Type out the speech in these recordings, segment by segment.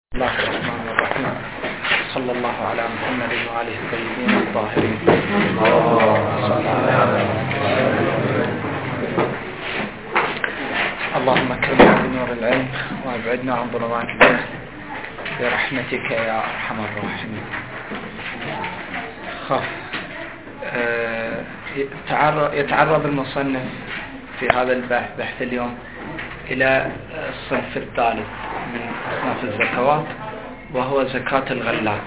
الله الرحمن الرحيم. صلى الله على محمد وآله الطيبين الطاهرين. اللهم اكرمنا بنور العلم وابعدنا عن ظلمات الجهل برحمتك يا ارحم الراحمين. يتعرض المصنف في هذا بحث اليوم إلى الصنف الثالث من أصناف الزكوات، وهو زكاة الغلات.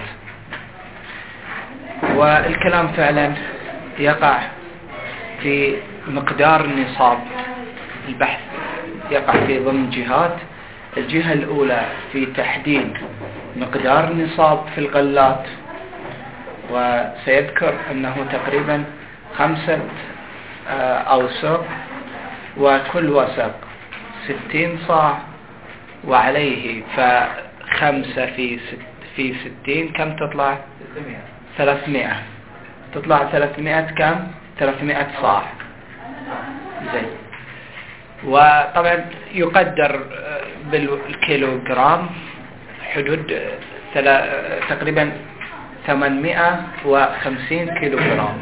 والكلام فعلا يقع في مقدار النصاب. البحث يقع في ضمن جهات. الجهة الأولى في تحديد مقدار النصاب في الغلات، وسيذكر أنه تقريبا 5 أوسق، وكل وسق 60 صاع، وعليه ف5 في 60 كم تطلع؟ 300. تطلع 300 كم؟ 300 صاع. زين. وطبعا يقدر بالكيلوغرام حدود تقريبا 850 كيلوغرام،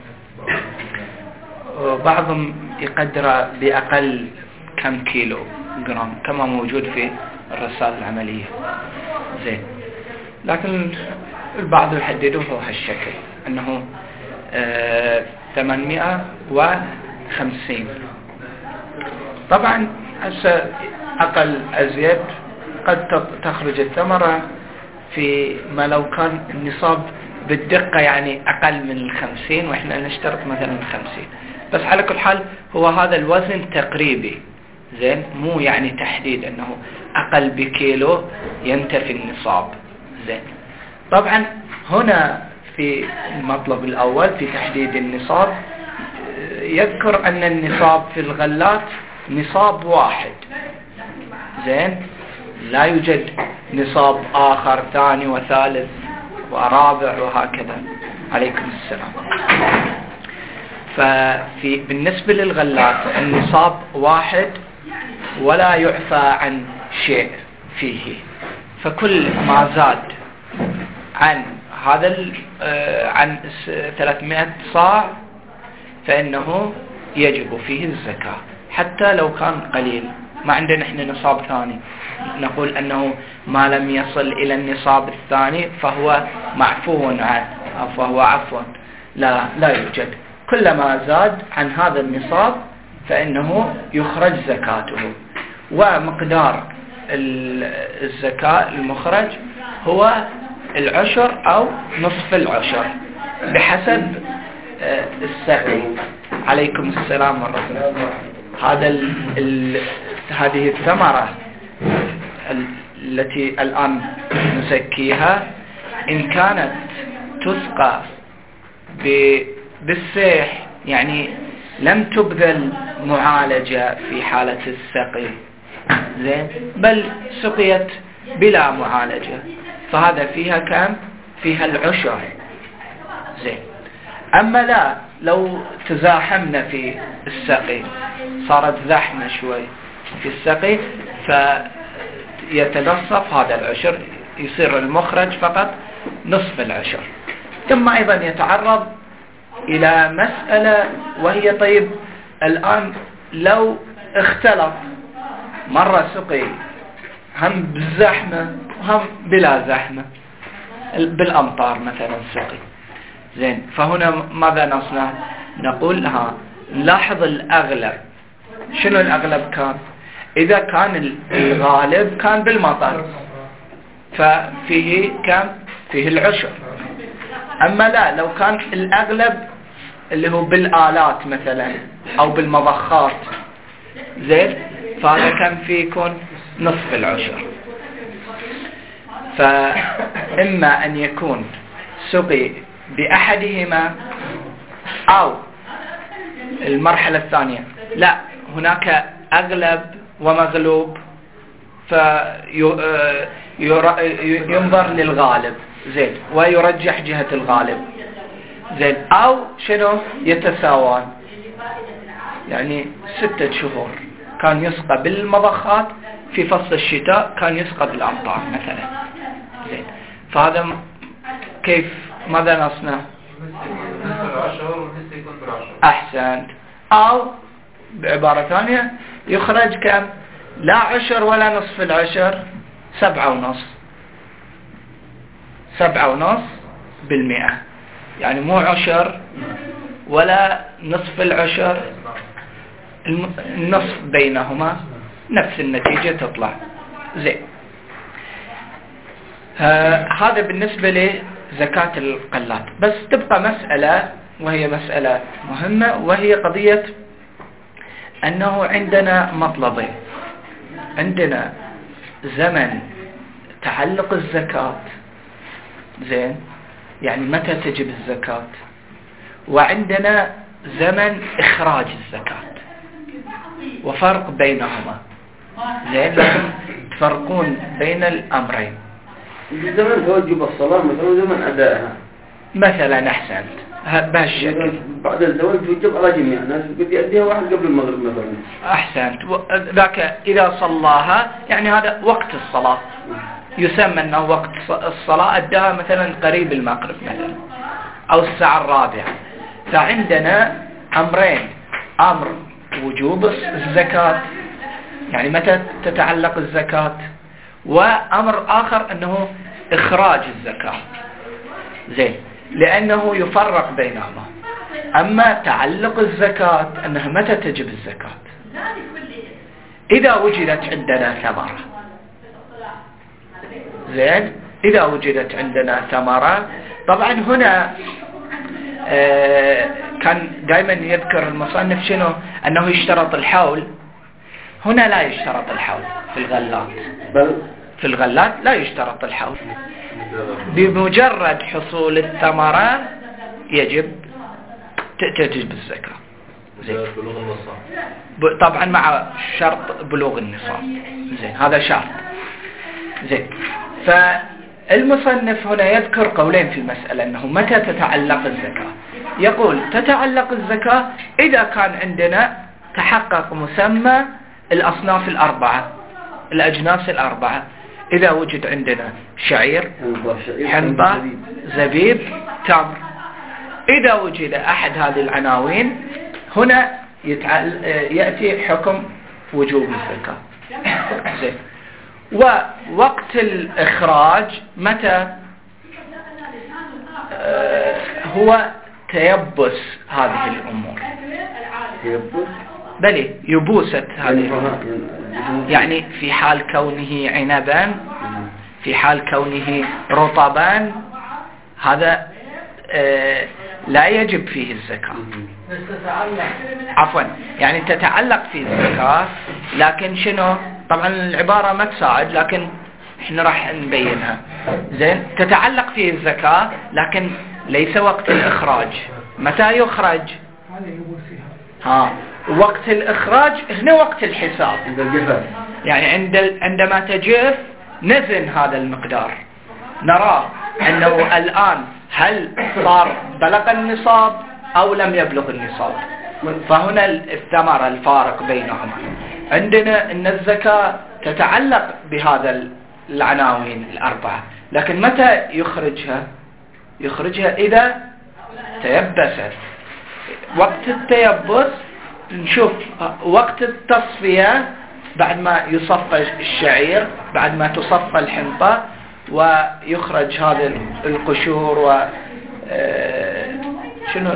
وبعضهم يقدر بأقل كم كيلو جرام كما موجود في الرسالة العملية. زين. لكن البعض يحددوه هالشكل أنه 850. طبعا هسه أقل أزيد قد تخرج الثمرة في ما لو كان النصاب بالدقة يعني أقل من 50، وإحنا نشترط مثلا 50. بس على كل حال هو هذا الوزن تقريبي. زين. مو يعني تحديد أنه أقل بكيلو ينتفي النصاب. زين. طبعا هنا في المطلب الأول في تحديد النصاب يذكر أن النصاب في الغلات نصاب واحد. زين. لا يوجد نصاب آخر ثاني وثالث ورابع وهكذا. عليكم السلام. بالنسبة للغلات النصاب واحد ولا يعفى عن شيء فيه، فكل ما زاد عن هذا عن 300 صاع فإنه يجب فيه الزكاة، حتى لو كان قليل. ما عندنا احنا نصاب ثاني نقول أنه ما لم يصل إلى النصاب الثاني فهو معفو عنه أو فهو عفوا. لا يوجد. كلما زاد عن هذا النصاب فإنه يخرج زكاته. ومقدار الزكاة المخرج هو العشر أو نصف العشر بحسب السعي. عليكم السلام ورحمة الله. هذه الثمرة التي الآن نزكيها إن كانت تسقى بالسيح، يعني لم تبذل معالجة في حالة السقي، زين، بل سقيت بلا معالجة، فهذا فيها كم؟ فيها العشر. زين. أما لا، لو تزاحمنا في السقي، صارت زحمة شوي في السقي، فيتنصف هذا العشر، يصير المخرج فقط نصف العشر. ثم أيضا يتعرض إلى مسألة، وهي طيب الآن لو اختلط مرة سقي هم بالزحمة وهم بلا زحمة، بالأمطار مثلا سقي. زين. فهنا ماذا نصنع؟ نقول نلاحظ الأغلب. شنو الأغلب كان؟ إذا كان الغالب كان بالمطر ففيه كم؟ فيه العشر. أما لا، لو كان الأغلب اللي هو بالآلات مثلا أو بالمضخات، زين، فهذا كم فيه؟ يكون نصف العشر. فإما أن يكون سقي بأحدهما، أو المرحلة الثانية لا، هناك أغلب ومغلوب فينظر للغالب، زين، ويرجح جهة الغالب، زين، أو شنو يتساوان، يعني 6 شهور كان يسقى بالمضخات، في فصل الشتاء كان يسقى بالأمطار مثلا. فهذا كيف ماذا نصنع؟ أحسنت. أو بعبارة ثانية يخرج كم؟ لا عشر ولا نصف العشر، 7.5%، يعني مو عشر ولا نصف العشر، النصف بينهما، نفس النتيجة تطلع. زين. هذا بالنسبة لزكاة القلات. بس تبقى مسألة، وهي مسألة مهمة، وهي قضية أنه عندنا مطلبين. عندنا زمن تعلق الزكاة، زين، يعني متى تجب الزكاة، وعندنا زمن إخراج الزكاة، وفرق بينهما. زين، لازم تفرقون بين الأمرين. زمن توجب الصلاة مثلا زمن أدائها مثلا. أحسنت، بهالشكل. بعد الزواج توجب على جميع الناس، قد يأديها واحد قبل المغرب مثلا. أحسنت. ذاك إذا صلاها يعني هذا وقت الصلاة، يسمى أنه وقت الصلاة، أداها مثلا قريب المغرب مثلا أو الساعة 4. فعندنا أمرين: أمر وجوب الزكاة، يعني متى تتعلق الزكاة، وأمر آخر أنه إخراج الزكاة. زين، لأنه يفرق بينهما. أما تعلق الزكاة أنها متى تجب الزكاة؟ إذا وجدت عندنا ثمرة. زين، إذا وجدت عندنا ثمرة. طبعا هنا كان دائما يذكر المصنف شنو؟ أنه يشترط الحول. هنا لا يشترط الحول في الغلات. في الغلات لا يشترط الحول، بمجرد حصول الثمرة يجب تجب الزكاة. زين، طبعا مع شرط بلوغ النصاب. زين، هذا شرط. زين، فالمصنف هنا يذكر قولين في المسألة، أنه متى تتعلق الزكاة. يقول تتعلق الزكاة إذا كان عندنا تحقق مسمى الأصناف الأربعة، الأجناس الأربعة. إذا وجد عندنا شعير، حنبة، زبيب، تمر. إذا وجد أحد هذه العناوين هنا يأتي حكم وجوب الزكاة. زين. ووقت الإخراج متى؟ هو تيبس هذه الأمور. بلي يبوست هذه، يعني في حال كونه عنبا، في حال كونه رطبا، هذا لا يجب فيه الزكاة. عفوا، يعني تتعلق فيه الزكاة، لكن شنو؟ طبعا العبارة ما تساعد، لكن احنا راح نبينها. زين، تتعلق فيه الزكاة لكن ليس وقت الإخراج. متى يخرج؟ وقت الإخراج هنا وقت الحساب، يعني عندما تجف نزن هذا المقدار، نرى أنه الآن هل صار بلغ النصاب أو لم يبلغ النصاب. فهنا الثمرة الفارق بينهما. عندنا أن الزكاة تتعلق بهذا العناوين الأربعة، لكن متى يخرجها؟ يخرجها إذا تيبست. وقت التيبس نشوف وقت التصفية، بعد ما يصفى الشعير، بعد ما تصفى الحنطة ويخرج هذا القشور و شنو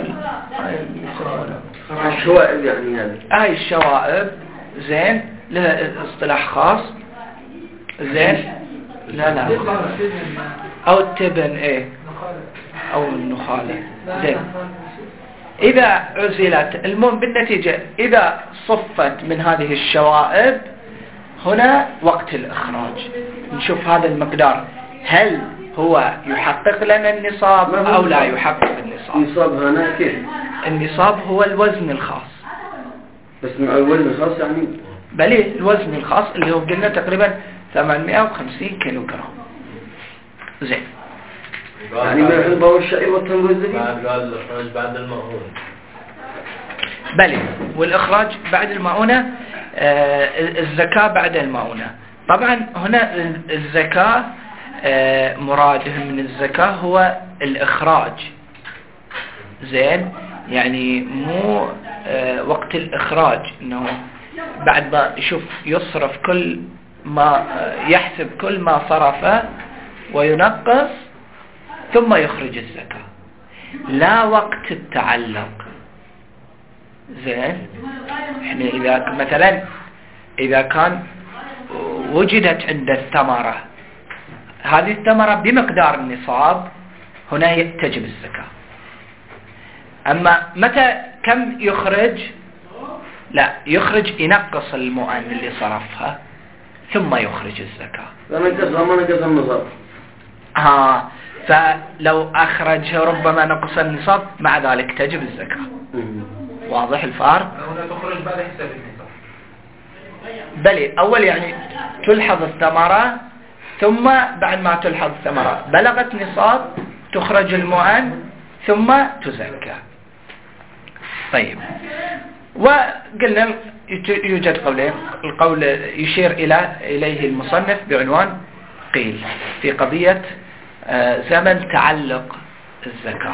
الشوائب، يعني هاي الشوائب. زين، لها اصطلاح خاص. زين، لا او التبن، ايه، او النخالة. زين، إذا عزلت، المهم بالنتيجة إذا صفت من هذه الشوائب هنا وقت الإخراج، نشوف هذا المقدار هل هو يحقق لنا النصاب أو لا يحقق النصاب. النصاب هنا كيف؟ النصاب هو الوزن الخاص. بس مع الوزن الخاص يعني؟ بلي الوزن الخاص اللي هو قلنا تقريبا 850 كيلو جرام. زين، يعني ما الحنبة والشعير والتمر والزبيب الإخراج بعد المؤونة. بلي، والإخراج بعد المؤونة. الزكاة بعد المؤونة. طبعا هنا الزكاة مرادهم من الزكاة هو الإخراج. زين، يعني مو وقت الإخراج إنه بعد ما يشوف يصرف كل ما يحسب كل ما صرفه وينقص ثم يخرج الزكاة، لا وقت التعلق. زين، يعني إذا مثلا إذا كان وجدت عند الثمرة، هذه الثمرة بمقدار النصاب، هنا تجب الزكاة. أما متى كم يخرج؟ لا، يخرج ينقص المؤن اللي صرفها ثم يخرج الزكاة. ما نقص النصاب. فلو أخرج ربما نقص النصاب، مع ذلك تجب الزكاة. واضح الفارق؟ هنا تخرج بعد حساب النصاب. بلي، أول يعني تلحظ الثمرة، ثم بعد ما تلحظ الثمرة بلغت نصاب تخرج المؤن ثم تزكى. طيب، وقلنا يوجد قولين. القول يشير إليه المصنف بعنوان قيل في قضية زمن تعلق الزكاة.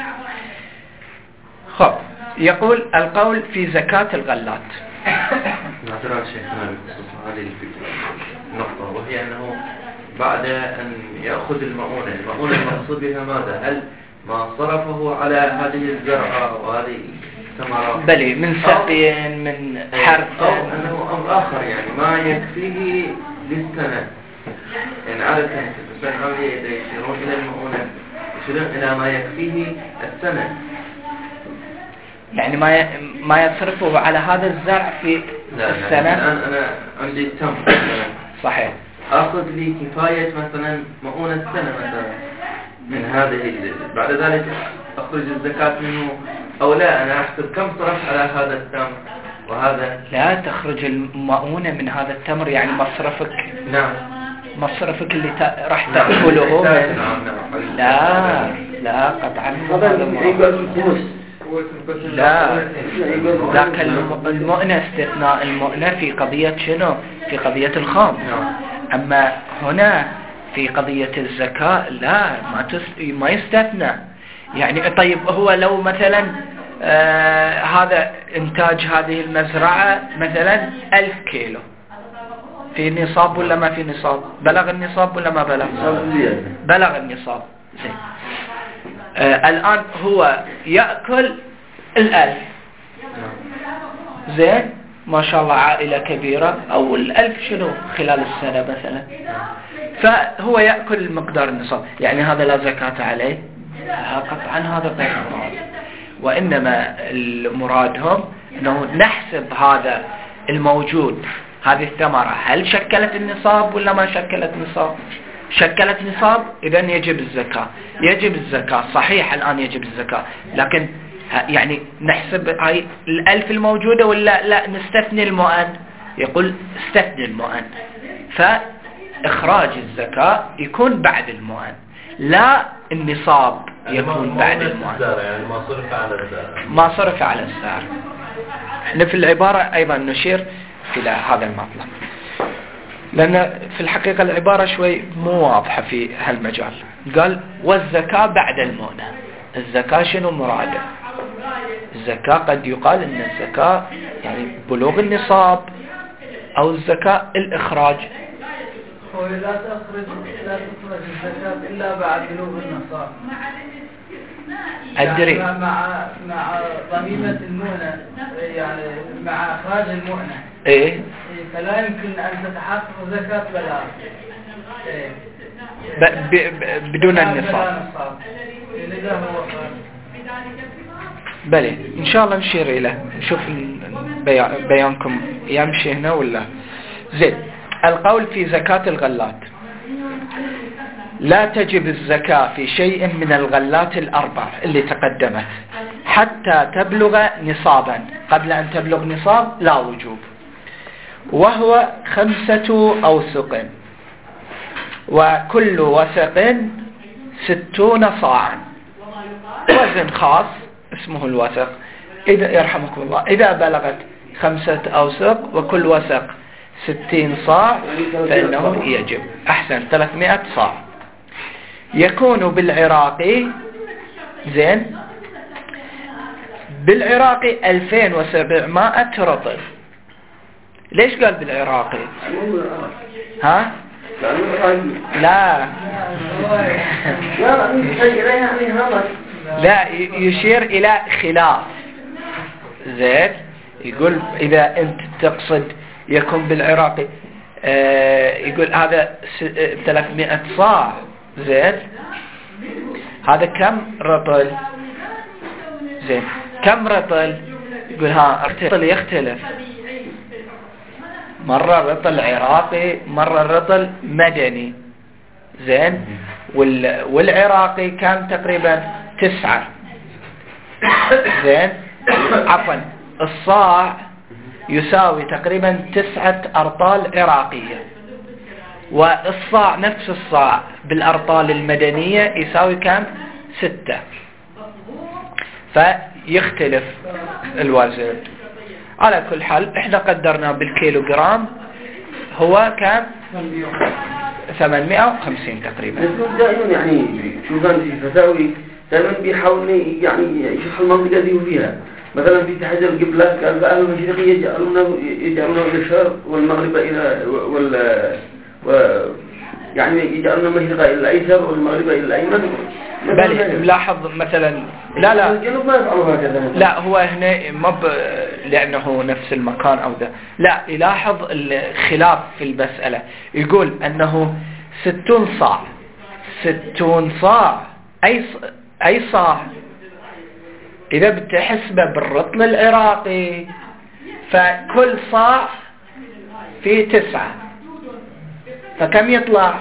خب، يقول القول في زكاة الغلات. نعترض شيخنا هذه النقطة، وهي أنه بعد أن يأخذ المؤونة المقصود بها ماذا؟ هل ما صرفه على هذه الزرعة وهذه الثمرات؟ بلي، من سقي من حرث، أو أنه أمر آخر، يعني ما يكفيه للسنة. يعني عادة الإنسان هذه يشيرون إلى المؤونة، يشيرون إلى ما يكفيه السنة، يعني ما يصرفه على هذا الزرع في السنة. الآن أنا عندي تمر مثلا، صحيح، أخذ لي كفاية مثلا مؤونة السنة مثلا من هذه، بعد ذلك أخرج الزكاة منه أو لا؟ أنا أحسب كم صرفت على هذا التمر وهذا. لا تخرج المؤونة من هذا التمر، يعني مصرفك. نعم، مصرفك اللي راح تأكله. لا قطعا. لا، ذاك المؤنة استثناء المؤنة في قضية شنو؟ في قضية الخام. أما هنا في قضية الزكاة لا، ما يستثنى. يعني طيب، هو لو مثلا هذا إنتاج هذه المزرعة مثلا 1000 كيلو، في نصاب ولا ما في نصاب؟ بلغ النصاب ولا ما بلغ؟ بلغ النصاب. زين، الآن هو يأكل 1000. زين، ما شاء الله عائلة كبيرة، أو 1000 شنو خلال السنة مثلا، فهو يأكل المقدار النصاب، يعني هذا لا زكاة عليه؟ قطعا هذا غير مراد. وإنما المرادهم أنه نحسب هذا الموجود، هذه الثمرة، هل شكلت النصاب ولا ما شكلت نصاب؟ شكلت نصاب، إذن يجب الزكاة. يجب الزكاة صحيح، الآن يجب الزكاة، لكن يعني نحسب هاي 1000 الموجودة ولا لا نستثني المؤن؟ يقول استثني المؤن، فإخراج الزكاة يكون بعد المؤن، لا النصاب يكون بعد المؤن. يعني ما صرف على الزرع، ما صرف على الزرع. احنا في العبارة أيضا نشير إلى هذا المطلب، لأن في الحقيقة العبارة شوي مو واضحة في هالمجال. قال والزكاة بعد المؤنة. الزكاة شنو مراده؟ الزكاة قد يقال إن الزكاة يعني بلوغ النصاب، أو الزكاة الإخراج. لا تخرج الزكاة إلا بعد بلوغ النصاب. أدري يعني مع ضميمة المؤنة، يعني مع إخراج المؤنة. إيه، فلا يمكن أن تتحقق زكاة بلاغ بدون النصاب. بلى، إن شاء الله نشير إليه، نشوف بيانكم يمشي هنا ولا. زين، القول في زكاة الغلات. لا تجب الزكاة في شيء من الغلات الأربع اللي تقدمت حتى تبلغ نصابا. قبل أن تبلغ نصاب لا وجوب، وهو 5 أوسق، وكل وسق 60 صاعا. وزن خاص اسمه الوسق، إذا يرحمكم الله، إذا بلغت 5 أوسق وكل وسق 60 صاع فإنه يجب. أحسن، 300 صاع. يكون بالعراقي زين بالعراقي 2700 رطل. ليش قال بالعراقي؟ ها؟ لا لا يشير إلى خلاف. زين يقول إذا أنت تقصد يكون بالعراقي يقول هذا 300 صاع. زين هذا كم رطل؟ زين كم رطل؟ يقول رطل يختلف، مرة رطل عراقي مرة رطل مدني. زين والعراقي كان تقريبا 9. زين عفوا الصاع يساوي تقريبا 9 أرطال عراقية، والصاع نفس الصاع بالأرطال المدنية يساوي كم؟ 6. فيختلف الوزن. على كل حال احنا قدرنا بالكيلوغرام هو كم؟ 850 تقريبا. دائما يعني شو كان في فتاوي دائما بيحاول يعني يشوف المنطقة دي وفيها. مثلا في تحدي القبلة قال أهل المشرق يجعلون إلى الشرق والمغرب إلى يعني يجعلون المشرق إلى الأيسر والمغرب إلى الأيمن. بل ملاحظ مثلا لا الجنوب ما يفعلوا هكذا. لا هو هنا لأنه نفس المكان أو ذا، لا يلاحظ الخلاف في المسألة. يقول أنه 60 صاع. 60 صاع أي صاع؟ إذا بتحسبه بالرطل العراقي فكل صاع فيه 9، فكم يطلع؟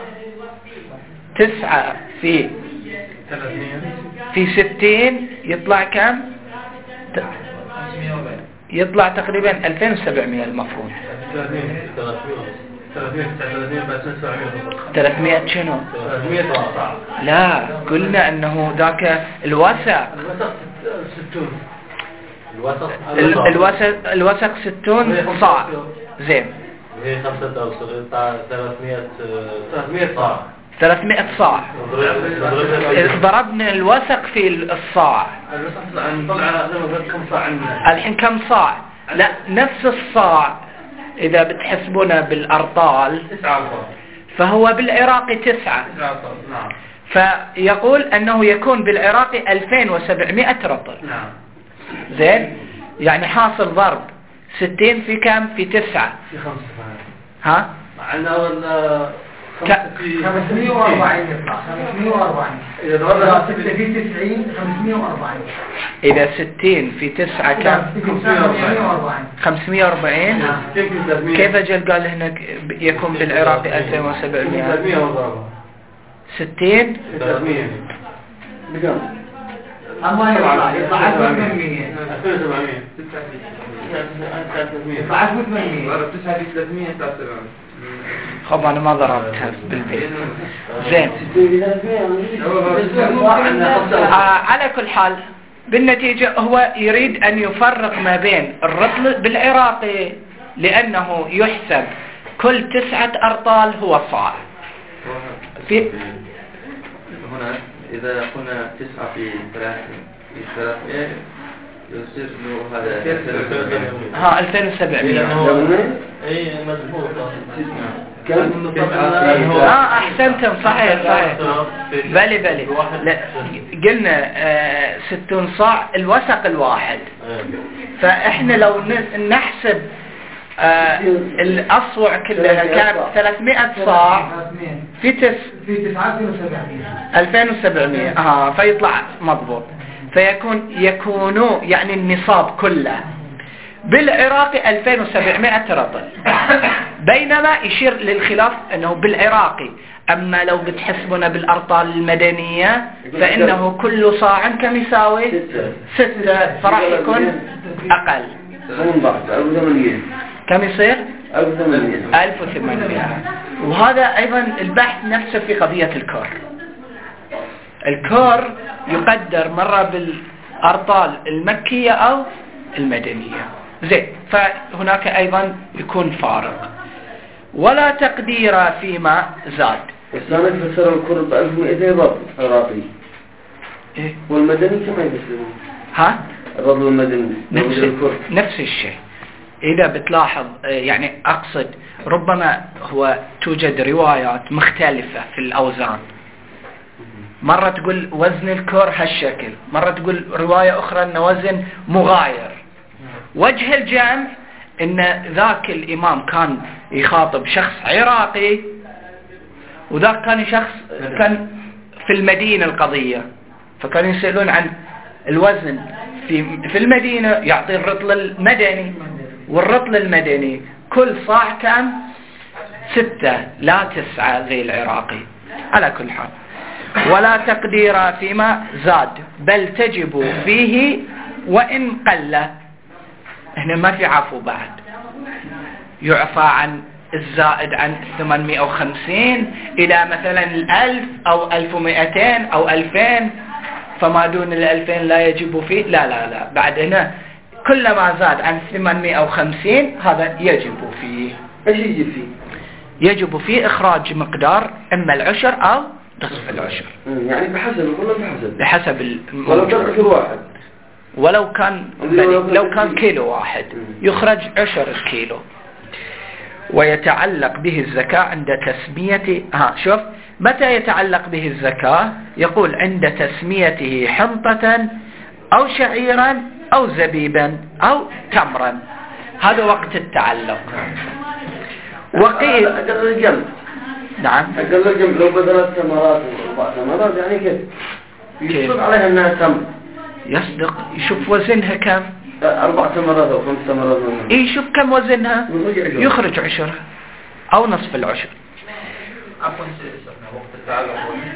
9 في 60 يطلع كم؟ يطلع تقريبا 2700 المفروض. 300 شنو؟ لا قلنا انه ذاك الوسق. الوسق 60 صاع. زين 300 صاع. ضربنا الوسق في الصاع. الحين كم صاع؟ لا نفس الصاع إذا بتحسبونه بالأرطال فهو بالعراقي 9. فيقول أنه يكون بالعراقي 2700 رطل. زين يعني حاصل ضرب 60 في كم؟ في 9. في 5. ها؟ معنا 540 يطلع 540. إذا ضربنا 6 في 90 540. إذا 60 في 9 كم؟ 540. كيف أجل قال هنا يكون بالعراقي 2700؟ 60 بكم؟ أما يطلع 800. 2700. يطلع 800. ضرب 9 في 300 يطلع 700. خب أنا ما ضربتها بالبيت. زين على كل حال بالنتيجة هو يريد أن يفرق ما بين الرطل بالعراقي لأنه يحسب كل 9 أرطال هو صاع. هنا إذا قلنا 9 في 300 يصير له هذا 2700. اي مضبوط. احسنتم صحيح. بلي قلنا 60 صاع الوسق الواحد. فاحنا لو نحسب الأصوع كلها كانت 300 صاع في 2700 فيطلع مضبوط. يكونوا يعني النصاب كله بالعراقي 2700 رطل. بينما يشير للخلاف أنه بالعراقي. أما لو بتحسبنا بالأرطال المدنية فإنه كل صاع كم يساوي 6 فراح يكون أقل. كم يصير 1800. وهذا أيضا البحث نفسه في قضية الكور. الكور يقدر مرة بالأرطال المكية أو المدنية. زين فهناك أيضا يكون فارق. ولا تقدير فيما زاد. الثاني فسر الكر ب 1200 رطل عراقي. إيه؟ والمدني كما يفسرون؟ ها؟ الرطل المدني نفس الشيء. إذا بتلاحظ يعني أقصد ربما هو توجد روايات مختلفة في الأوزان، مرة تقول وزن الكر هالشكل، مرة تقول رواية أخرى أن وزن مغاير. وجه الجمع أن ذاك الإمام كان يخاطب شخص عراقي، وذاك كان شخص كان في المدينة القضية، فكانوا يسألون عن الوزن في المدينة، يعطي الرطل المدني، والرطل المدني كل صاع كم 6 لا 9 زي العراقي. على كل حال، ولا تقدير فيما زاد بل تجب فيه وإن قل. هنا ما في عفو بعد، يعفى عن الزائد عن 850 إلى مثلا 1000 أو 1200 أو 2000، فما دون 2000 لا يجب فيه. لا بعد هنا كلما زاد عن 850 هذا يجب فيه. ايش يجب فيه؟ يجب فيه إخراج مقدار إما العشر أو نصف العشر، يعني بحسب بحسب ولو كان عشر واحد، ولو كان كيلو واحد يخرج 10 كيلو. ويتعلق به الزكاة عند تسميته. شوف متى يتعلق به الزكاة؟ يقول عند تسميته حنطة أو شعيرا أو زبيبا أو تمرا، هذا وقت التعلق. وقيل أقل الجمع. نعم أقل الجمع لو بدلت ثمرات و4 ثمرات يعني كيف؟ يصدق عليها أنها تمر. يصدق، يشوف وزنها كم، 4 ثمرات أو 5 ثمرات. يشوف كم وزنها يخرج عشر أو نصف العشر. عفوا وقت التعلق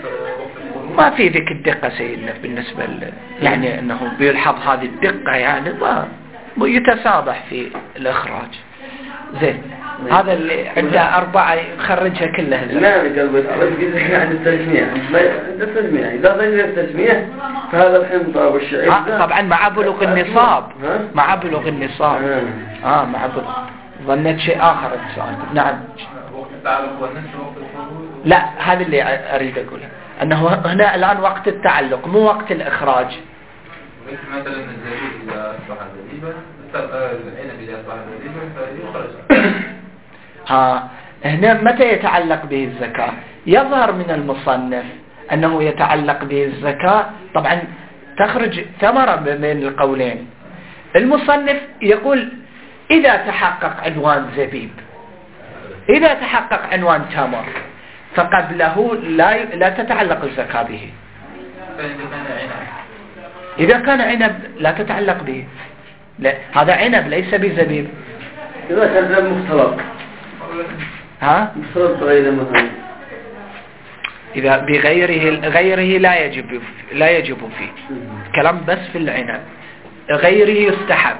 ما في ذيك الدقة سيدنا بالنسبة يعني أنه بيلحظ هذه الدقة، يعني يتصادح في الإخراج. زين، هذا اللي عنده 4 يخرجها كلها. لا قلبي عند التجميع، عند التجميع إذا غير التجميع فهذا الحنطة والشعير طبعا مع بلوغ النصاب، مع بلوغ النصاب. مع بلوغ. ظنيت شيء آخر السؤال. نعم. وقت التعلق والنسل وقت الخروج. لا، هذا اللي أريد أقوله، أنه هنا الآن وقت التعلق مو وقت الإخراج. مثلا الزبيب إذا أصبح زبيبا، العنب إذا أصبح زبيبا فيخرج. هنا متى يتعلق به الزكاة؟ يظهر من المصنف أنه يتعلق به الزكاة. طبعا تخرج ثمرة بين القولين. المصنف يقول إذا تحقق عنوان زبيب، إذا تحقق عنوان تمر، فقبله لا تتعلق الزكاة به. إذا كان عنب لا تتعلق به. لا، هذا عنب ليس بزبيب. إذا كان مختلط. مختلط غير مثلا. إذا غيره لا يجب فيه. كلام بس في العنب، غيره يستحب.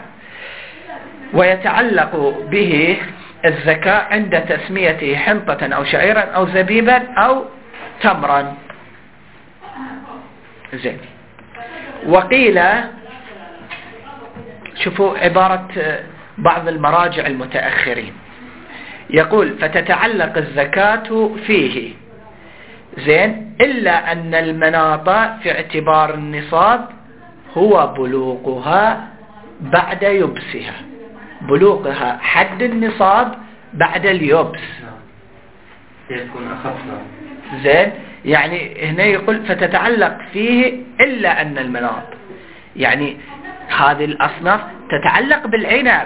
ويتعلق به الزكاة عند تسميته حنطة أو شعيرا أو زبيبا أو تمرا. زين. وقيل، شوفوا عبارة بعض المراجع المتأخرين، يقول فتتعلق الزكاة فيه، زين، إلا أن المناط في اعتبار النصاب هو بلوغها بعد يبسها، بلوغها حد النصاب بعد اليبس يكون أخف. زين، يعني هنا يقول فتتعلق فيه إلا أن المناط، يعني هذه الأصناف تتعلق بالعنب.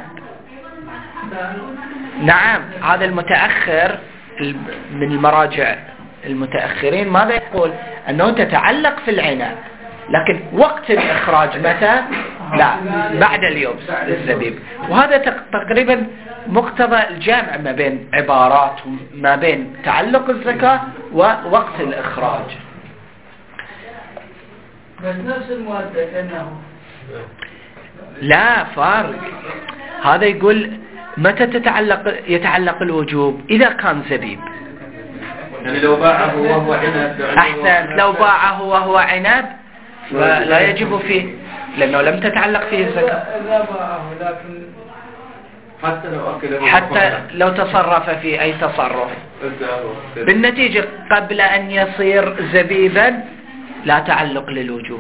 نعم، هذا المتأخر من المراجع المتأخرين ماذا يقول؟ أنه تتعلق في العنب، لكن وقت الإخراج متى؟ لا، بعد اليبس الزبيب. وهذا تقريبا مقتضى الجامع ما بين عبارات، ما بين تعلق الزكاة ووقت الإخراج. بس نفس المادة كأنه لا فارق. هذا يقول متى يتعلق الوجوب؟ إذا كان زبيب. يعني لو باعه وهو عنب. أحسنت، لو باعه وهو عنب فلا يجب فيه، لأنه لم تتعلق فيه الزكاة. إذا باعه، لكن حتى لو تصرف في أي تصرف بالنتيجة قبل أن يصير زبيبا لا تعلق للوجوب.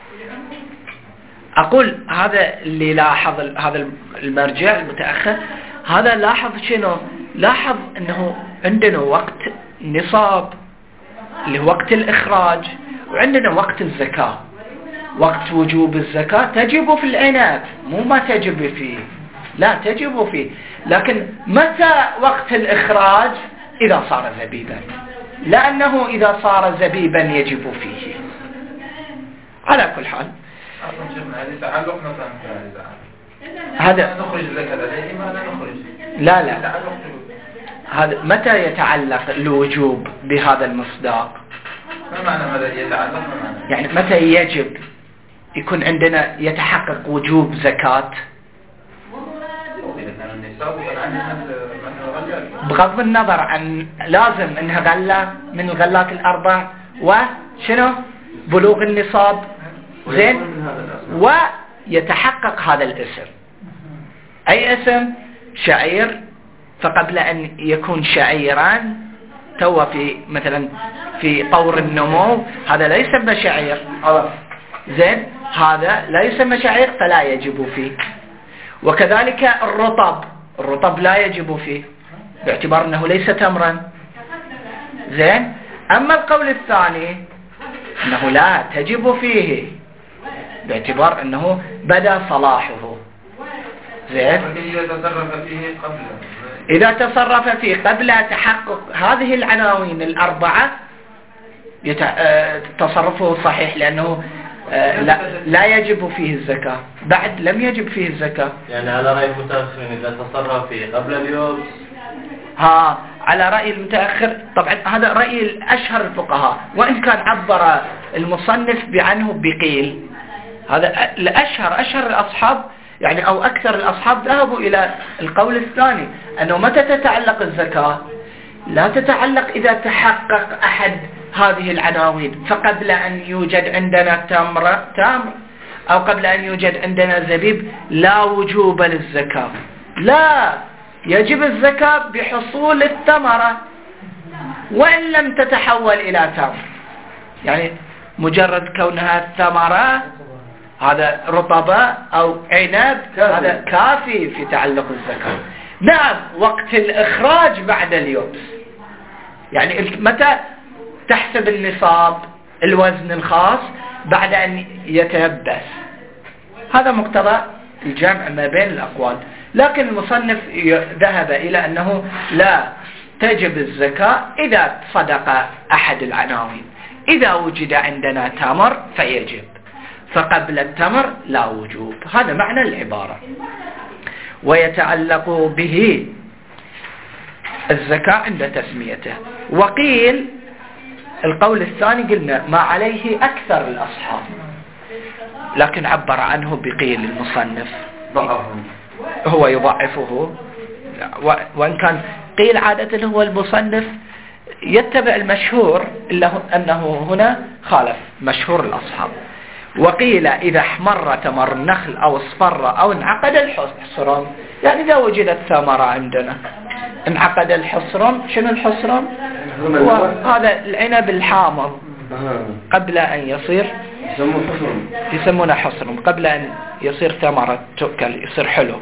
أقول هذا اللي لاحظ هذا المرجع المتأخر، هذا لاحظ شنو؟ لاحظ أنه عندنا وقت نصاب اللي هو وقت الإخراج، وعندنا وقت الزكاة. وقت وجوب الزكاة تجب في العنب، مو ما تجب فيه، لا تجب فيه. لكن متى وقت الإخراج؟ إذا صار زبيبا، لأنه إذا صار زبيبا يجب فيه. على كل حال هذه تعلق مثلا هذا نخرج الزكاة لديه ما لا نخرج. لا هذا متى يتعلق الوجوب بهذا المصداق؟ ما معنى ماذا يتعلق؟ ما معنى؟ يعني متى يجب يكون عندنا يتحقق وجوب زكاة؟ بغض النظر عن لازم انها غلة من الغلات الاربع، وشنو بلوغ النصاب، زين، ويتحقق هذا الاسم. اي اسم؟ شعير، فقبل ان يكون شعيرا تو في مثلا في طور النمو هذا لا يسمى شعير، زين، هذا لا يسمى شعير فلا يجب فيه. وكذلك الرطب لا يجب فيه باعتبار انه ليس تمرا، زين. اما القول الثاني انه لا تجب فيه باعتبار انه بدا صلاحه، زين. اذا تصرف فيه قبل تحقق هذه العناوين الاربعة تصرفه صحيح، لانه لا يجب فيه الزكاة، بعد لم يجب فيه الزكاة. يعني على رأي المتأخرين إذا تصرف فيه قبل اليوم، على رأي المتأخر طبعا هذا رأي الأشهر الفقهاء، وإن كان عبر المصنف عنه بقيل. هذا أشهر الأصحاب يعني أو أكثر الأصحاب ذهبوا إلى القول الثاني، أنه متى تتعلق الزكاة؟ لا تتعلق إذا تحقق أحد هذه العناوين، فقبل أن يوجد عندنا تمر أو قبل أن يوجد عندنا زبيب لا وجوب للزكاة، لا يجب الزكاة بحصول الثمرة وإن لم تتحول إلى تمر. يعني مجرد كونها ثمرة، هذا رطبة أو عنب، هذا كافي في تعلق الزكاة. نعم، وقت الإخراج بعد اليبس، يعني متى تحسب النصاب الوزن الخاص؟ بعد أن يتيبس. هذا مقتضى الجمع ما بين الأقوال. لكن المصنف ذهب إلى أنه لا تجب الزكاة إذا صدق أحد العناوين. إذا وجد عندنا تمر فيجب، فقبل التمر لا وجوب. هذا معنى العبارة. ويتعلق به الزكاة عند تسميته. وقيل القول الثاني قلنا ما عليه أكثر الأصحاب، لكن عبر عنه بقيل المصنف، هو يضعفه. وإن كان قيل عادة هو المصنف يتبع المشهور، إلا أنه هنا خالف مشهور الأصحاب. وقيل إذا احمر تمر النخل أو اصفر أو انعقد الحصرم، يعني إذا وجدت ثمرة عندنا انعقد الحصرم. شنو الحصرم؟ هذا العنب الحامض قبل أن يصير، يسمونه حصرم، قبل أن يصير ثمرة تؤكل يصير حلو.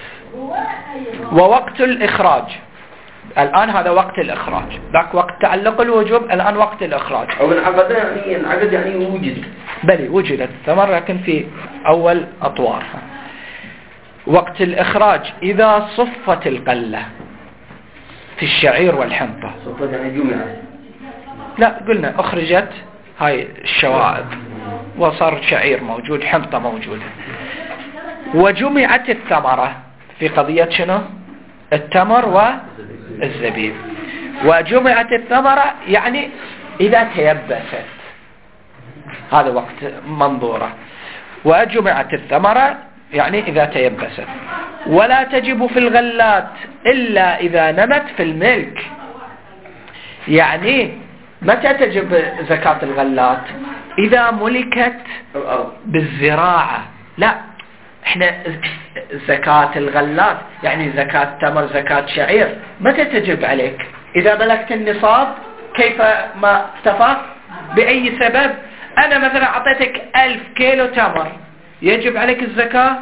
ووقت الإخراج الآن هذا وقت الإخراج، ذاك وقت تعلق الوجوب، الآن وقت الإخراج. أو انعقد يعني وجد، بلي وجدت ثمرة لكن في أول أطوارها. وقت الإخراج إذا صفت القلة في الشعير والحنطة. صفت يعني جمعة؟ لا، قلنا أخرجت هاي الشوائب وصار شعير موجود، حنطة موجودة. وجمعت الثمرة في قضية شنو؟ التمر والزبيب. وجمعت الثمرة يعني إذا تيبست، هذا وقت منظورة. وجمعت الثمرة يعني إذا تيبست. ولا تجب في الغلات إلا إذا نمت في الملك. يعني متى تجب زكاة الغلات؟ إذا ملكت بالزراعة. لا، احنا زكاة الغلات يعني زكاة تمر زكاة شعير متى تجب عليك؟ إذا بلغت النصاب كيف ما ارتفع بأي سبب. أنا مثلا أعطيتك 1000 كيلو تمر يجب عليك الزكاة؟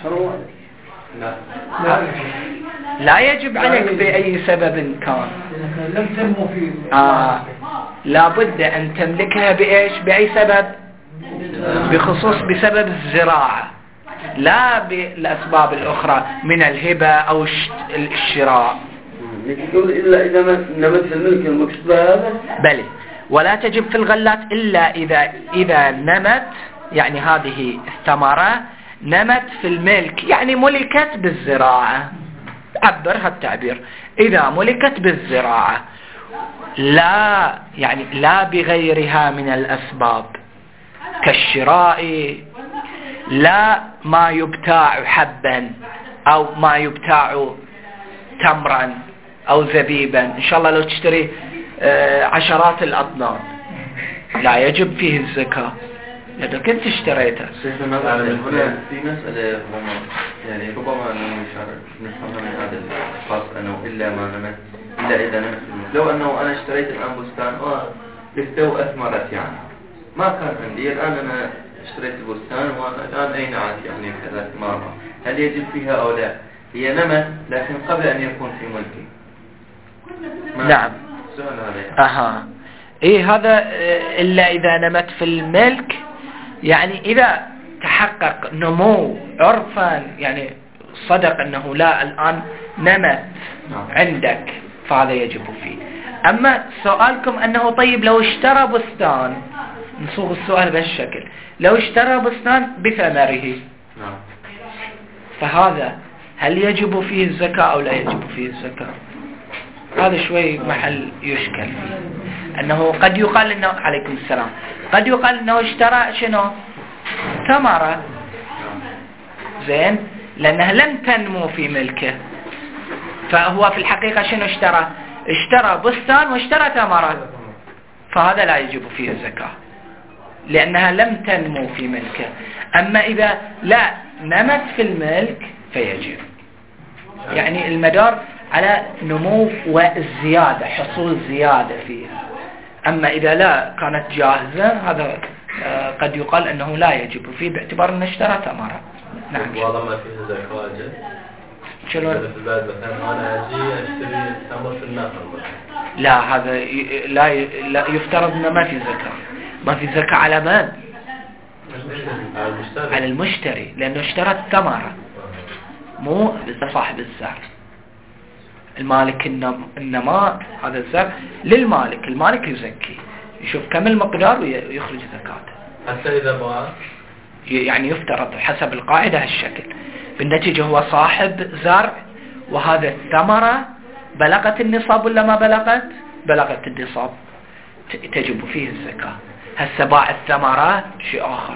لا يجب عليك بأي سبب كان. لم تنمو في لابد أن تملكها بإيش؟ بأي سبب؟ بخصوص بسبب الزراعة لا بالأسباب الأخرى من الهبة أو الشراء. إلا إذا ما نمت في الملك المقصود هذا. بلى ولا تجب في الغلات إلا إذا نمت يعني هذه الثمرة نمت في الملك يعني ملكت بالزراعة. عبر هالتعبير إذا ملكت بالزراعة لا بغيرها من الأسباب كالشراء لا ما يبتاع حبا أو ما يبتاع تمرا أو زبيبا. إن شاء الله لو تشتري عشرات الأطنان لا يجب فيه الزكاة لأنه كنت اشتريته. هنا في مسألة يعني ربما نفهمها من هذا الخاص أنه إلا ما نمت إلا إذا نمت. لو أنه أنا اشتريت الآن بستان استوى أثمرت يعني ما كان عندي الآن أنا اشتريت البستان والآن أين عاد يعني كذا ثمارها هل يجب فيها أو لا؟ هي نمت لكن قبل أن يكون في ملكي. نعم. سؤال هذا إيه هذا إلا إذا نمت في الملك يعني إذا تحقق نمو عرفا يعني صدق أنه لا الآن نمت عندك فهذا يجب فيه. أما سؤالكم أنه طيب لو اشترى بستان نصوغ السؤال بهالشكل لو اشترى بستان بثمره فهذا هل يجب فيه الزكاة أو لا يجب فيه الزكاة؟ هذا شوي محل يشكل فيه أنه قد يقال أنه عليكم السلام قد يقال أنه اشترى شنو ثمرة زين لأنها لم تنمو في ملكه فهو في الحقيقة شنو اشترى بستان واشترى ثمرة فهذا لا يجب فيه الزكاة لأنها لم تنمو في ملكه. أما إذا لا نمت في الملك فيجب يعني المدار على نمو والزيادة حصول زيادة فيها. أما إذا لا كانت جاهزة هذا قد يقال أنه لا يجب فيه باعتبار أنه اشترى ثمرة. نعم. والله ما فيه زكاة شلون؟ في البلد مثلا أنا أجي أشتري تمر في النخل لا هذا لا يفترض أنه ما في زكاة. ما في زكاة على من؟ على المشتري لأنه اشترى الثمرة مو صاحب الزرع. المالك النماء هذا الزرع للمالك. المالك يزكي يشوف كم المقدار ويخرج زكاته حتى إذا باع يعني يفترض حسب القاعدة هالشكل. بالنتيجة هو صاحب زرع وهذا الثمرة بلغت النصاب ولا ما بلغت النصاب تجب فيه الزكاة. هسه باع الثمرة شيء آخر.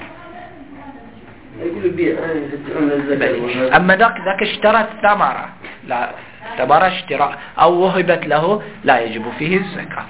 أما ذاك اشترى الثمرة لا ثمرة اشتراء أو وهبت له لا يجب فيه الزكاة.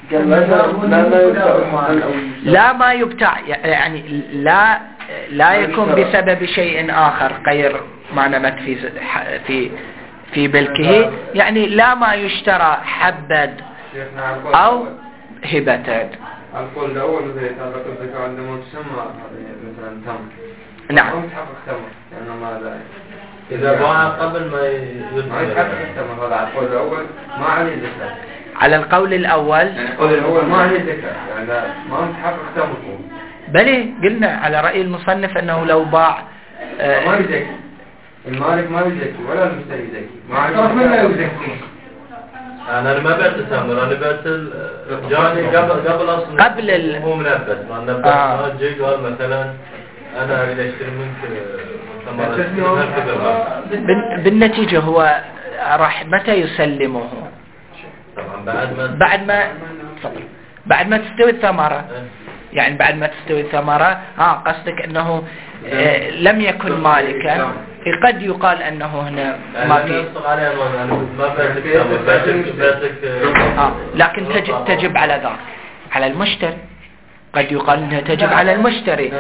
لا ما يبتاع يعني لا يكون بسبب شيء آخر غير ما نمت في ملكه يعني لا ما يشترى حبا أو هبة. القول الأول مثلا يتعلق الزكاة عندما تسمى مثلا تمر. نعم. ما يتحقق تمر لأنه ما لا. إذا باع قبل ما يتحقق التمر هذا على القول الأول ما عليه زكاة. على القول الأول. يعني القول الأول ما عليه زكاة يعني ما يتحقق تمر. بلي قلنا على رأي المصنف أنه لو باع ما يزكي. المالك ما يزكي ولا المشتري يزكي. ما لا يزكي. أنا ما بعت التمر أنا بعت جاني قبل أصلا قبل مو منبت ما نبت ما جي قال مثلا أنا أريد أشتري منك ثمرة. بالنتيجة هو راح متى يسلمه؟ طبعا بعد ما تستوي الثمرة. يعني بعد ما تستوي الثمرة قصدك أنه لم يكن مالكا. قد يقال أنه هنا ما في لكن تجب على ذاك على المشتري قد يقال أنها تجب على المشتري.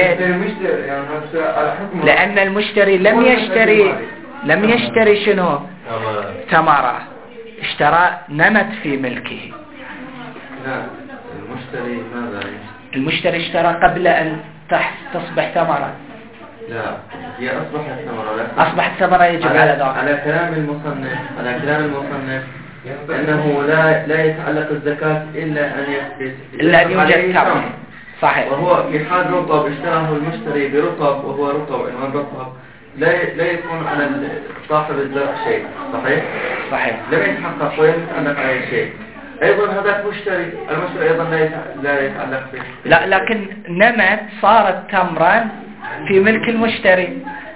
لأن المشتري لم يشتري شنو؟ ثمرة، اشترى نمت في ملكه. لا، المشتري ماذا يشتري؟ المشتري اشترى قبل أن تصبح ثمرة. لا، هي أصبحت ثمرة. أصبحت ثمرة يجب على ذلك. على كلام المصنف أنه لا يتعلق الزكاة إلا أن يوجد ثمر. صحيح. وهو في حال رطب اشتراه المشتري برطب وهو رطب عنوان رطب، لا يكون على صاحب الزرع شيء. صحيح. لم يتحقق ولم يتعلق عليه شيء. أيضا هذا المشتري أيضا لا يتعلق به. لا، لكن نمت صارت تمرا في ملك المشتري.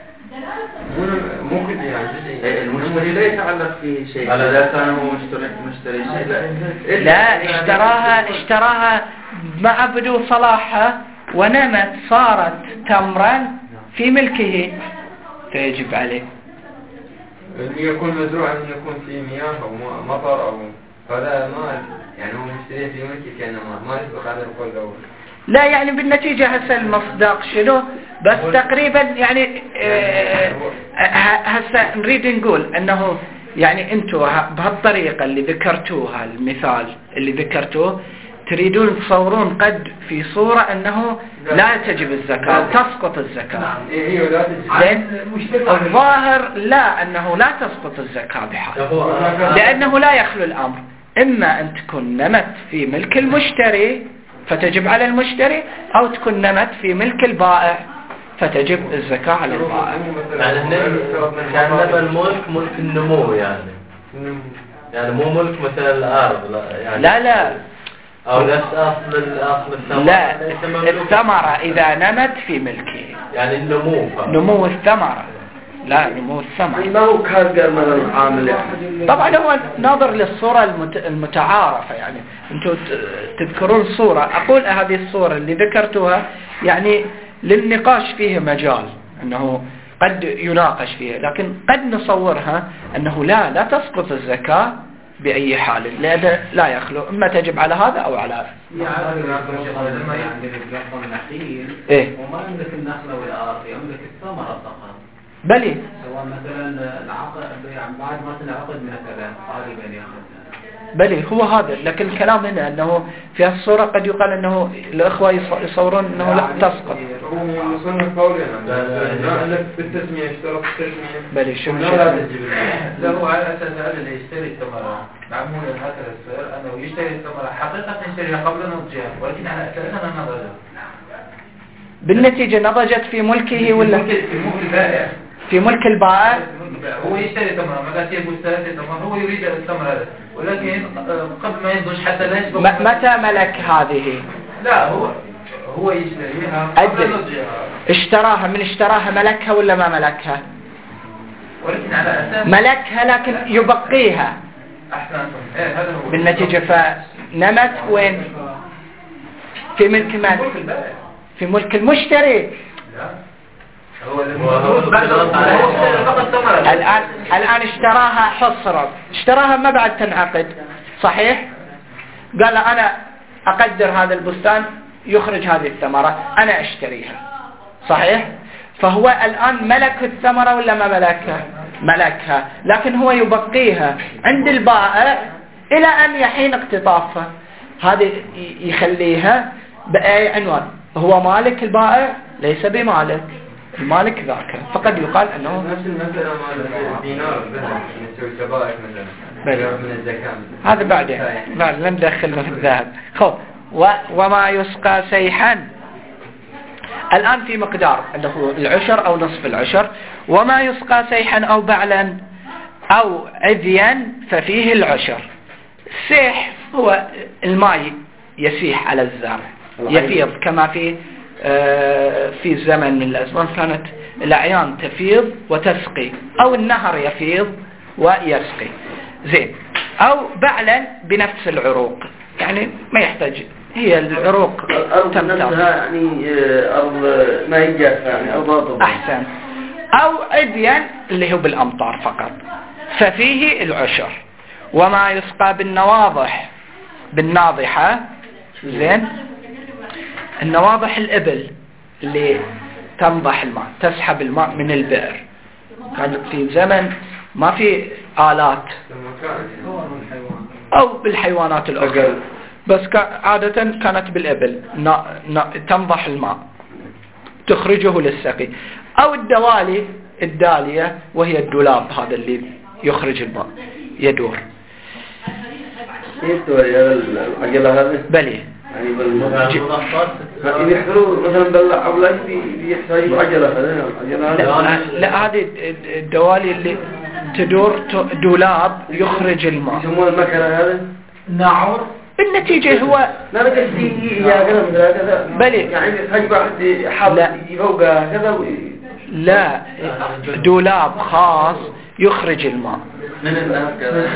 ممكن يعني المشتري لا يتعلق فيه شيء. إذا كان هو مشتري شيء لا اشتراها مع بدو صلاحها ونمت صارت تمرا في ملكه فيجب عليه. يكون مزروع أن يكون فيه مياه أو مطر أو هذا ما يعني هو مشتري في ملكه كأنه ما يسبق هذا القول الأول. لا يعني بالنتيجة هسه المصداق شنو بس تقريبا يعني هسه نريد نقول انه يعني انتم بهالطريقة اللي ذكرتوها، المثال اللي ذكرتوه تريدون تصورون قد في صورة انه لا تجب الزكاة، تسقط الزكاة. الظاهر لا، انه لا تسقط الزكاة بحال، لانه لا يخلو الامر اما ان تكون نمت في ملك المشتري فتجب على المشتري، أو تكون نمت في ملك البائع فتجب الزكاة على البائع. يعني نبى الملك ملك النمو يعني مو ملك مثل الأرض. يعني لا أو نفس أصل الثمرة. لا، الثمرة إذا نمت في ملكه يعني النمو نمو الثمرة، لا نمو الثمرة. ما هو كان مثلا عامل طبعا هو ناظر للصورة المتعارفة. يعني انتم تذكرون صورة، أقول هذه الصورة اللي ذكرتوها يعني للنقاش فيه مجال، أنه قد يناقش فيها، لكن قد نصورها أنه لا تسقط الزكاة بأي حال، لأن لا يخلو إما تجب على هذا أو على هذا. لما يملك النخيل وما يملك النخلة والأرض، يملك الثمرة فقط. بلي سواء مثلا العقد بعد ما تنعقد مثلا قريبا ياخذ. بلي هو هذا، لكن الكلام هنا أنه في الصورة قد يقال أنه الأخوة يصورون أنه لا تسقط. هو مصنف قولنا لأنك بالتسمية اشترط التسمية. بلي شو لا، هو على أساس هذا اللي يشتري الثمرة معمول هكذا السعر أنه يشتري الثمرة حقيقة يشتريها قبل نضجها، ولكن على أساس أنها نضجت. بالنتيجة نضجت في ملكه ولا في ملك البائع؟ في ملك البائع. هو يشتري ثمرة، ما قال يبغى يشتري ثمرة، هو يريد الثمرة هذا، ولكن قبل ما ينضج حتى لا يسبق. متى ملك هذه؟ لا، هو يشتريها قبل نضجها. اشتراها من اشتراها ملكها ولا ما ملكها؟ ولكن على أساس ملكها لكن يبقيها. أحسنتم. هذا هو. بالنتيجة فنمت وين؟ في ملك من؟ في ملك المشتري. لا، هو المفروض بعد الآن اشتراها حصرا، اشتراها ما بعد تنعقد، صحيح؟ قال أنا أقدر هذا البستان يخرج هذه الثمرة، أنا أشتريها، صحيح؟ فهو الآن ملك الثمرة ولا ما ملكها؟ ملكها، لكن هو يبقيها عند البائع إلى أن يحين اقتطافها. هذه يخليها بأي عنوان؟ هو مالك البائع؟ ليس بمالك، المالك ذاك، فقد يقال أنه نفس المسألة مال الدينار الذهب نسوي شبائك مثلا من الزكاة. هذا بعدين لم ندخله في الذهب. وما يسقى سيحا الآن في مقدار اللي هو العشر أو نصف العشر. وما يسقى سيحا أو بعلا أو عذيا ففيه العشر. السيح هو الماء يسيح على الزرع، يفيض، كما في زمن من الأزمان كانت الأعيان تفيض وتسقي، أو النهر يفيض ويسقي، زين. أو بعلا بنفس العروق، يعني ما يحتاج، هي العروق الأرض نفسها يعني أرض ما يجاف يعني أرض رطبة. أحسن. أو عديا اللي هو بالأمطار فقط ففيه العشر. وما يسقى بالنواضح بالناضحة، زين، النواضح الإبل اللي تنضح الماء تسحب الماء من البئر، كان في زمن ما في آلات أو بالحيوانات الأخرى، بس عادة كانت بالإبل تنضح الماء تخرجه للسقي، أو الدوالي الدالية وهي الدولاب هذا اللي يخرج الماء يدور. العجلة هذه بلي يعني يحضروا مثلا بلع أو لا بيحتاجوا عجلة هذا. لا هذه الدوالي اللي تدور دولاب يخرج الماء يسمونه المكنة هذا ناعور. بالنتيجة هو لا قصدي هكذا بلي يعني يحتاج واحد حاط يفوقها كذا لا دولاب خاص يخرج الماء من الناس كذا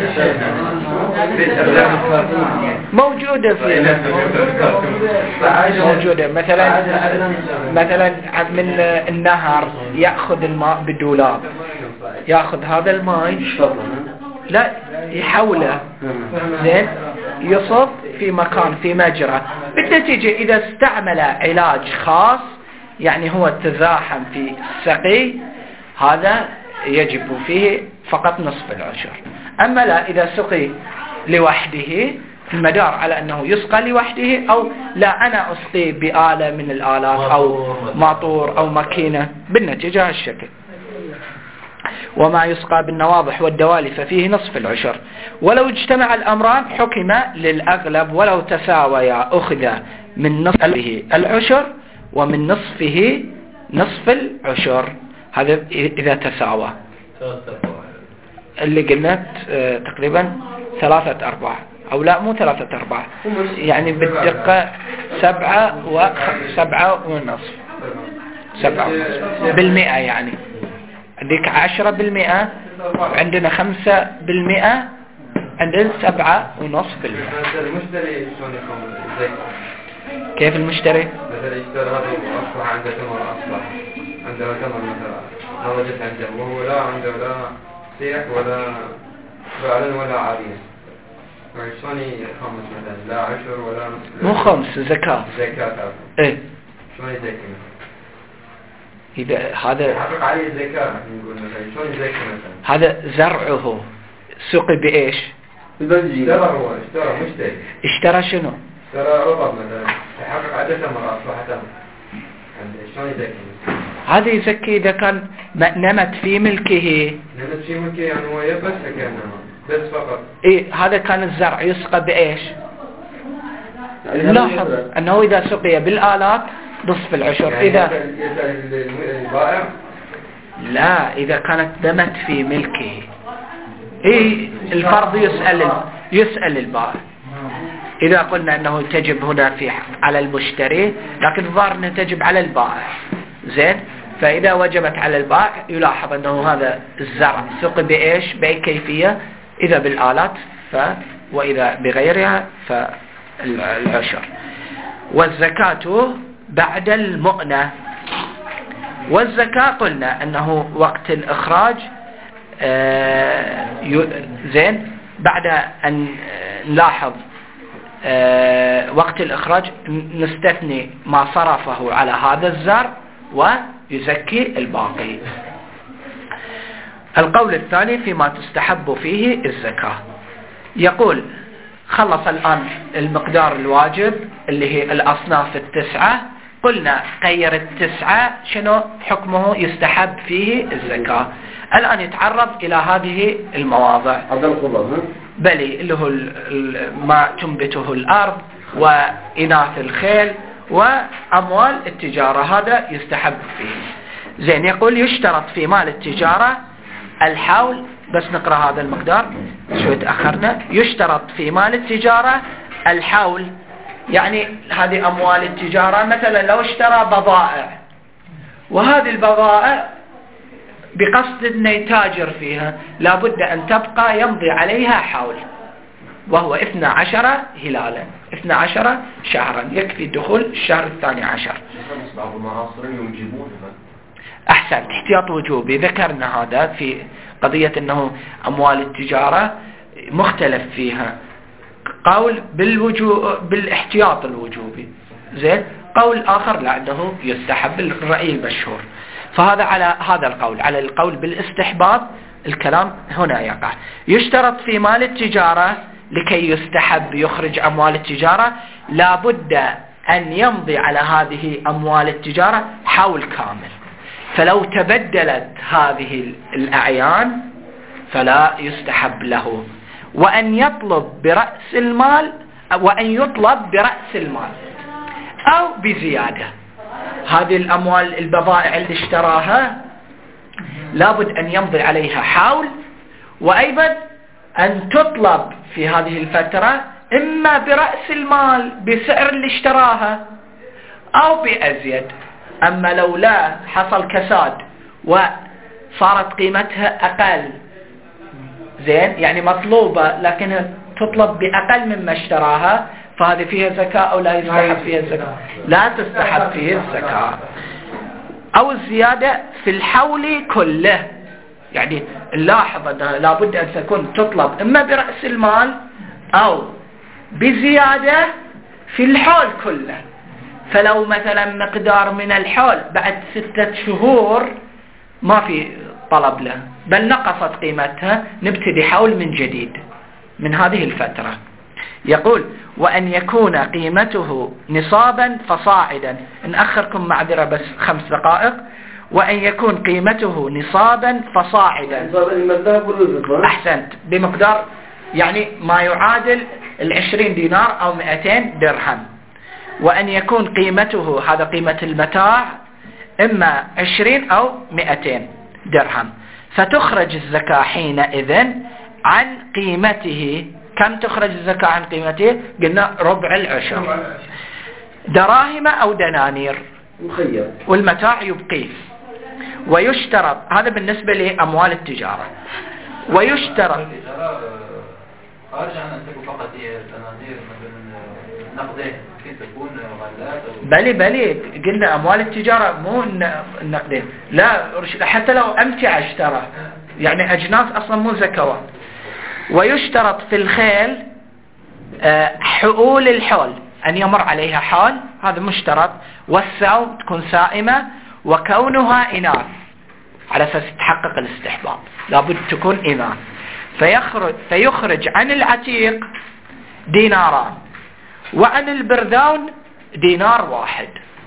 موجودة فيه موجودة مثلا من النهر يأخذ الماء بدولاب، يأخذ هذا الماء لا يحوله زين يصب في مكان في مجرى، بالنتيجة إذا استعمل علاج خاص يعني هو تزاحم في السقي هذا يجب فيه فقط نصف العشر. أما لا إذا سقي لوحده المدار على أنه يسقى لوحده أو لا أنا أسقي بآلة من الآلات أو ماطور أو ماكينة بالنتيجة هالشكل. وما يسقى بالنواضح والدوالي ففيه نصف العشر، ولو اجتمع الأمران حكم للأغلب ولو تساويا أخذ من نصفه العشر ومن نصفه نصف العشر، هذا إذا تساوى اللي قلنا تقريبا 3/4 أو لا مو 3/4 يعني بالدقة 7.5% يعني ذيك 10%، عندنا 5%، عندنا 7.5%. كيف المشتري؟ مثلا يشتري هذا أصبح عنده تمر، أصبح عنده تمر مثلا ما وجدت عنده وهو لا عنده لا سيح ولا فعلا ولا عادية، شلون يخمس مثلا لا عشر ولا مو خمس زكاة ايه شلون يزكي إذا هذا يحقق عليه الزكاة نقول مثلا شلون يزكي مثلا هذا زرعه سقي بإيش؟ اشترى هو اشترى شنو؟ اشترى رطب مثلا يحقق عليه تمر أصبح تمر شلون يزكي؟ هذا يزكي إذا كان نمت في ملكه. نمت في ملكه يعني هو يبس كأنه بس فقط. إيه هذا كان الزرع يسقى بإيش؟ لاحظ أنه إذا سقي بالآلات نصف العشر يعني إذا البائع لا إذا كانت نمت في ملكه. إيه الفرض يسأل البائع. إذا قلنا أنه تجب هنا على المشتري، لكن الظاهر أنه تجب على البائع زين. فإذا وجبت على البائع يلاحظ أنه هذا الزرع سقي بإيش بأي كيفية، إذا بالآلات وإذا بغيرها فالعشر. والزكاة بعد المؤنة. والزكاة قلنا أنه وقت الإخراج زين بعد أن نلاحظ وقت الإخراج نستثني ما صرفه على هذا الزرع ويزكي الباقي. القول الثاني فيما تستحب فيه الزكاة، يقول خلص الآن المقدار الواجب اللي هي الأصناف 9، قلنا غير 9 شنو حكمه يستحب فيه الزكاة. الآن يتعرض إلى هذه المواضع بلي اللي هو ما تنبته الأرض وإناث الخيل وأموال التجارة، هذا يستحب فيه زين. يقول يشترط في مال التجارة الحول، بس نقرأ هذا المقدار شوي تأخرنا. يشترط في مال التجارة الحول، يعني هذه أموال التجارة مثلا لو اشترى بضائع وهذه البضائع بقصد أنه يتاجر فيها لابد أن تبقى يمضي عليها حول، وهو 12 هلالا 12 شهرا، يكفي دخول الشهر 12. بعض المعاصرين يوجبونها. أحسن، احتياط وجوبي ذكرنا هذا في قضية أنه أموال التجارة مختلف فيها، قول بالاحتياط الوجوبي زين، قول آخر لا أنه يستحب، الرأي المشهور. فهذا على هذا القول، على القول بالاستحباب الكلام هنا يقع. يشترط في مال التجارة لكي يستحب يخرج أموال التجارة لابد أن يمضي على هذه أموال التجارة حول كامل، فلو تبدلت هذه الأعيان فلا يستحب له، وأن يطلب برأس المال أو بزيادة. هذه الأموال البضائع اللي اشتراها لابد أن يمضي عليها حول، وأيضا أن تطلب في هذه الفترة إما برأس المال بسعر اللي اشتراها أو بأزيد. أما لو لا حصل كساد وصارت قيمتها أقل، زين يعني مطلوبة لكن تطلب بأقل مما اشتراها، فهذه فيها زكاة أو لا يستحب فيها الزكاة؟ لا تستحب فيها الزكاة. أو الزيادة في الحول كله، يعني نلاحظ أنها لابد أن تكون تطلب إما برأس المال أو بزيادة في الحول كله. فلو مثلا مقدار من الحول بعد 6 شهور ما في طلب له، بل نقصت قيمتها، نبتدي حول من جديد من هذه الفترة. يقول وأن يكون قيمته نصابا فصاعدا. نأخركم معذرة بس 5 دقائق. وأن يكون قيمته نصابا فصاعدا. أحسنت، بمقدار يعني ما يعادل 20 دينار أو 200 درهم. وأن يكون قيمته، هذا قيمة المتاع، إما 20 أو 200 درهم، فتخرج الزكاة حينئذ عن قيمته. كم تخرج الزكاة عن قيمته؟ قلنا ربع العشر، دراهم أو دنانير، والمتاع يبقيه. ويشترط، هذا بالنسبة لأموال التجارة. ويشترط خارج عن أن تكون فقط هي دنانير نقدين، ممكن تكون غلات بلي قلنا أموال التجارة مو النقدين، لا حتى لو أمتعة اشترى، يعني أجناس أصلا مو زكوات. ويشترط في الخيل حؤول الحول، أن يمر عليها حول، هذا مشترط. والسوم تكون سائمة، وكونها إناث على أساس تحقق الاستحباب لابد تكون إناث. فيخرج عن العتيق ديناران، وعن البرذون دينار واحد.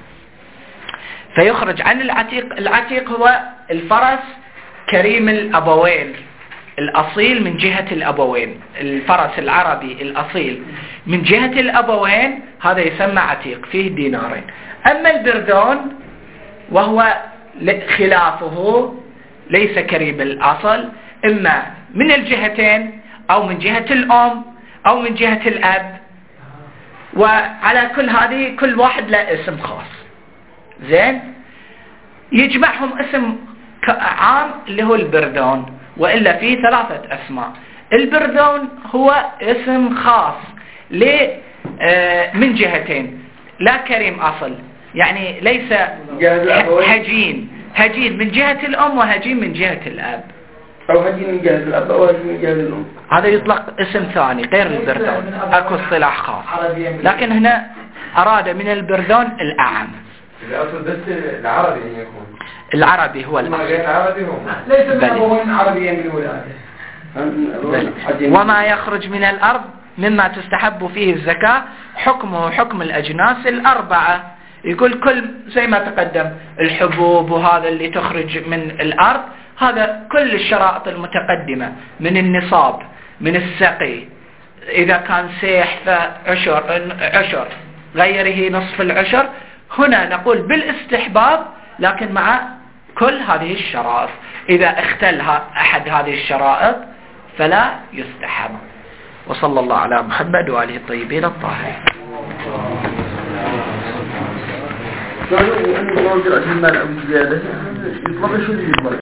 فيخرج عن العتيق هو الفرس كريم الأبوين الأصيل من جهة الأبوين، الفرس العربي الأصيل من جهة الأبوين، هذا يسمى عتيق، فيه دينارين. أما البرذون وهو خلافه ليس كريم الأصل، إما من الجهتين أو من جهة الأم أو من جهة الأب. وعلى كل هذه كل واحد له اسم خاص، زين، يجمعهم اسم عام اللي هو البرذون، وإلا فيه 3 أسماء. البرذون هو اسم خاص من جهتين، لا كريم أصل، يعني ليس هجين من جهة الأم وهجين من جهة الأب، أو هجين من جهة الأب أو هجين من جهة الأم. هذا يطلق اسم ثاني غير البرذون، أكو اصطلاح خاص، لكن هنا أراد من البرذون الأعم. الأصل بس العربي يكون العربي هو الأصل، العربي هو ليس من أبوين عربيين بالولادة. وما يخرج من الأرض مما تستحب فيه الزكاة حكمه حكم الأجناس ال4. يقول كل زي ما تقدم الحبوب وهذا اللي تخرج من الأرض، هذا كل الشرائط المتقدمة من النصاب، من السقي، إذا كان سيح فعشر غيره نصف العشر. هنا نقول بالاستحباب، لكن مع كل هذه الشرائط. إذا اختل أحد هذه الشرائط فلا يستحب. وصلى الله على محمد وآله الطيبين الطاهرين. قالوا أن الله جل وعلا أو زيادة يطلق شو اللي يطلق